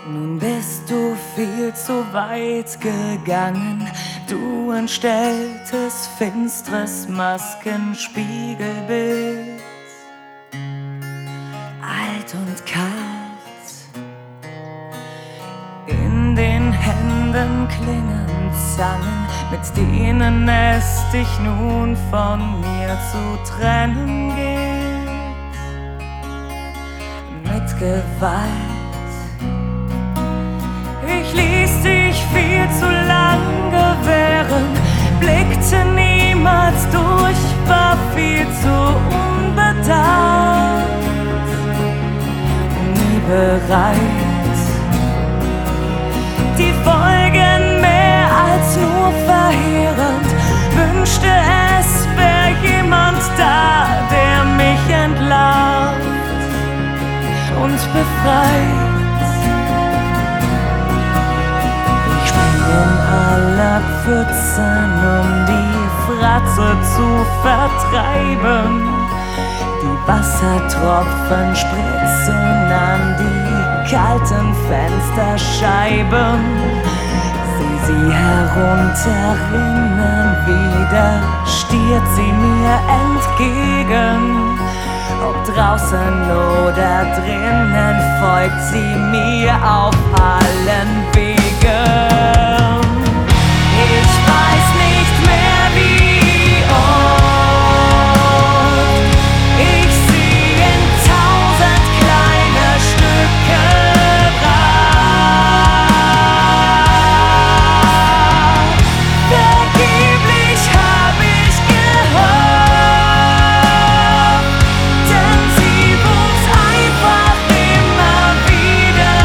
Nun bist du viel zu weit gegangen, du entstelltes, finstres Maskenspiegelbild. Alt und kalt, in den Händen klingen Zangen, mit denen es dich nun von mir zu trennen gilt. Mit Gewalt. Ich ließ dich viel zu lang gewähren, blickte niemals durch, war viel zu unbedacht, nie bereit. Die Folgen mehr als nur verheerend, wünschte es wär jemand da, der mich entlarvt und befreit. In aller Pfützen, die Fratze zu vertreiben. Die Wassertropfen spritzen an die kalten Fensterscheiben. Sie herunterrinnen, wieder stiert sie mir entgegen. Ob draußen oder drinnen, folgt sie mir auf allen Wegen. Ich weiß nicht mehr wie oft ich sie in 1000 kleine Stücke brach. Vergeblich hab ich gehofft, denn sie wuchs einfach immer wieder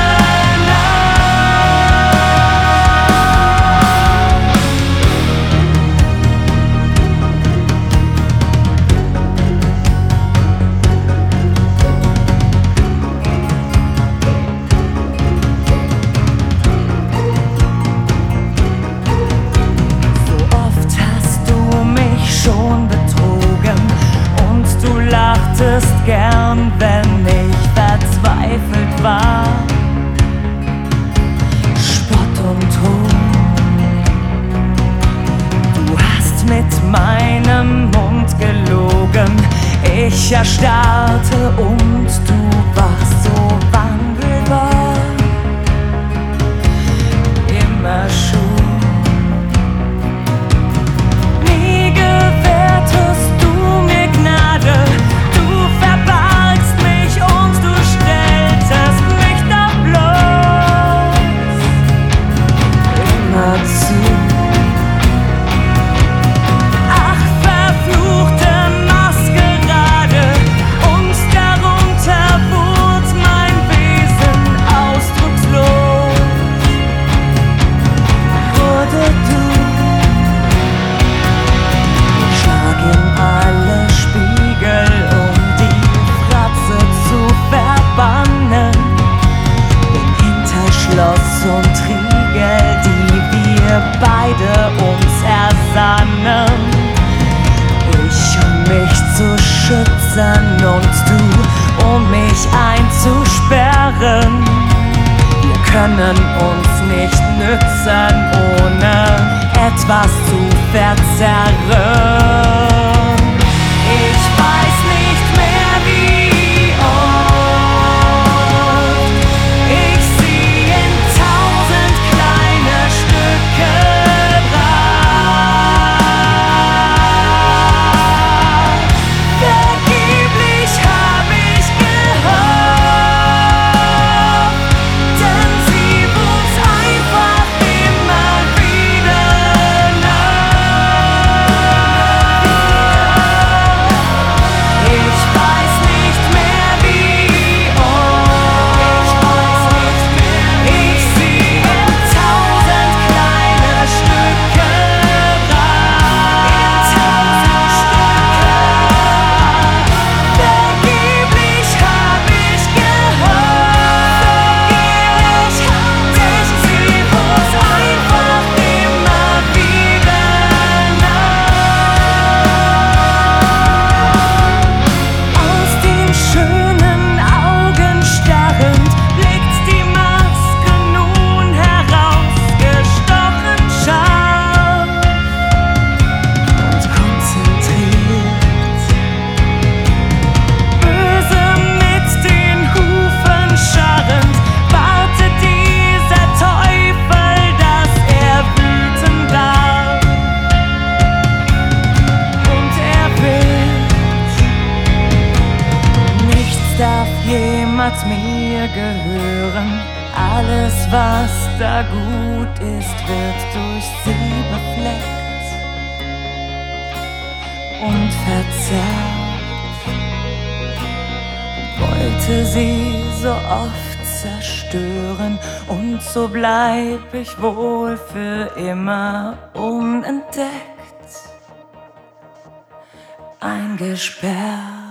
schon betrogen und du lachtest gern, wenn ich verzweifelt war. Spott und Hohn, du hast mit meinem Mund gelogen, ich erstarrte und du warst so wandelbar, immer schon. Und Riegel, die wir beide uns ersannen. Ich, um mich zu schützen und du, um mich einzusperren. Wir können uns nicht nützen, ohne etwas zu verzerren. Ich weiß nicht mehr wie oft ich sie in 1000 kleine Stücke brach. Vergeblich hab ich gehofft, denn sie wuchs einfach immer wieder nach. Alles, was da gut ist, wird durch sie befleckt und verzerrt. Wollte sie so oft zerstören, und so bleib ich wohl für immer unentdeckt, eingesperrt.